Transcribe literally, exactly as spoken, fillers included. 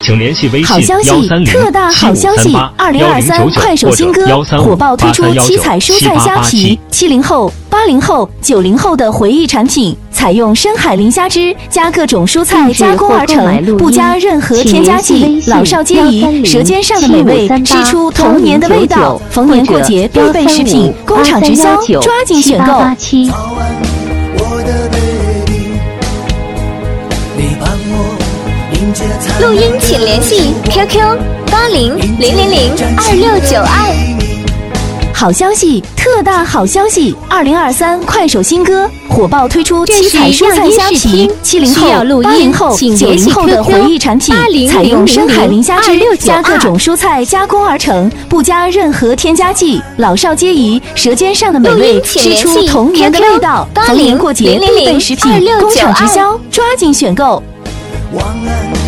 请联系微信好消息，特大好消息！二零二三快手新歌火爆推出七彩蔬菜虾皮，七零后、八零后、九零后的回忆产品，采用深海磷虾汁加各种蔬菜加工而成，不加任何添加剂，老少皆宜，舌尖上的美味，吃出童年的味道。逢年过节必备食品，工厂直销，抓紧选购。 录音请联系 Q Q 八零零零零二六九二。 好消息，特大好消息！二零二三快手新歌火爆推出七彩蔬菜虾皮，七零后、八零后、九零后的回忆产品，采用深海磷虾汁加各种蔬菜加工而成，不加任何添加剂，老少皆宜，舌尖上的美味，吃出童年的味道。逢年过节必备食品，工厂直销，抓紧选购。 晚安。